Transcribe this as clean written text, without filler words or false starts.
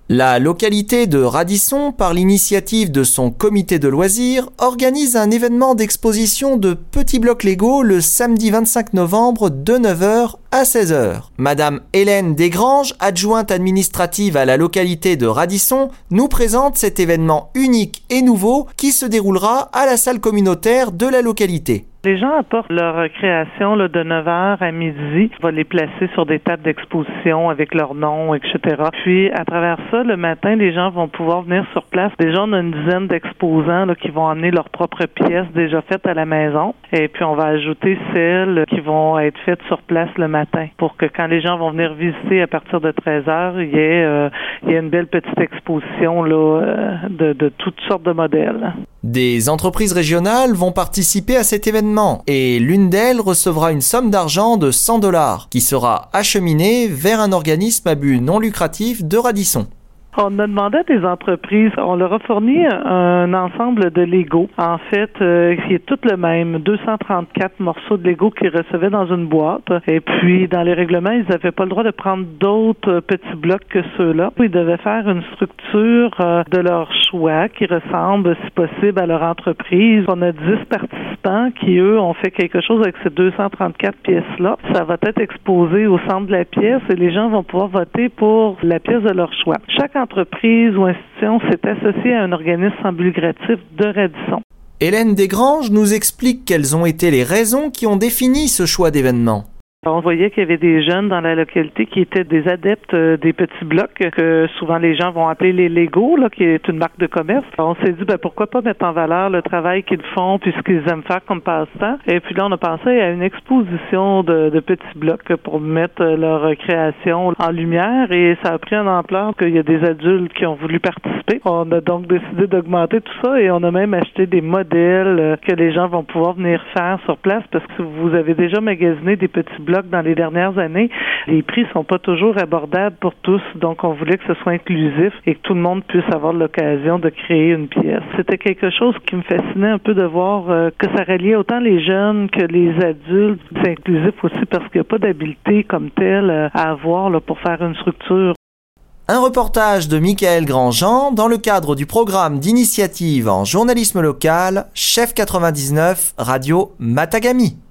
La localité de Radisson, par l'initiative de son comité de loisirs, organise un événement d'exposition de petits blocs Lego le samedi 25 novembre de 9h à 16h. Madame Hélène Desgranges, adjointe administrative à la localité de Radisson, nous présente cet événement unique et nouveau qui se déroulera à la salle communautaire de la localité. Les gens apportent leur création de 9h à midi. On va les placer sur des tables d'exposition avec leur nom, etc. Puis, à travers ça, le matin, les gens vont pouvoir venir sur place. Déjà, on a une dizaine d'exposants qui vont amener leurs propres pièces déjà faites à la maison. Et puis, on va ajouter celles qui vont être faites sur place le matin pour que quand les gens vont venir visiter à partir de 13h, il y ait une belle petite exposition de toutes sortes de modèles. Des entreprises régionales vont participer à cet événement et l'une d'elles recevra une somme d'argent de 100$ qui sera acheminée vers un organisme à but non lucratif de Radisson. On a demandé à des entreprises, on leur a fourni un ensemble de Lego, en fait, qui est tout le même, 234 morceaux de Lego qu'ils recevaient dans une boîte. Et puis, dans les règlements, ils n'avaient pas le droit de prendre d'autres petits blocs que ceux-là. Ils devaient faire une structure de leur choix qui ressemble, si possible, à leur entreprise. On a 10 participants qui, eux, ont fait quelque chose avec ces 234 pièces-là. Ça va être exposé au centre de la pièce et les gens vont pouvoir voter pour la pièce de leur choix. Chaque entreprise ou institution s'est associée à un organisme sans but lucratif de Radisson. Hélène Desgranges nous explique quelles ont été les raisons qui ont défini ce choix d'événement. On voyait qu'il y avait des jeunes dans la localité qui étaient des adeptes des petits blocs que souvent les gens vont appeler les Lego, qui est une marque de commerce. On s'est dit pourquoi pas mettre en valeur le travail qu'ils font puis ce qu'ils aiment faire comme passe-temps. Et puis là, on a pensé à une exposition de petits blocs pour mettre leur création en lumière et ça a pris une ampleur qu'il y a des adultes qui ont voulu participer. On a donc décidé d'augmenter tout ça et on a même acheté des modèles que les gens vont pouvoir venir faire sur place parce que vous avez déjà magasiné des petits blocs dans les dernières années, les prix sont pas toujours abordables pour tous, donc on voulait que ce soit inclusif et que tout le monde puisse avoir l'occasion de créer une pièce. C'était quelque chose qui me fascinait un peu de voir que ça reliait autant les jeunes que les adultes. C'est inclusif aussi parce qu'il n'y a pas d'habileté comme telle à avoir pour faire une structure. Un reportage de Michael Grandjean dans le cadre du programme d'initiative en journalisme local, Chef 99, Radio Matagami.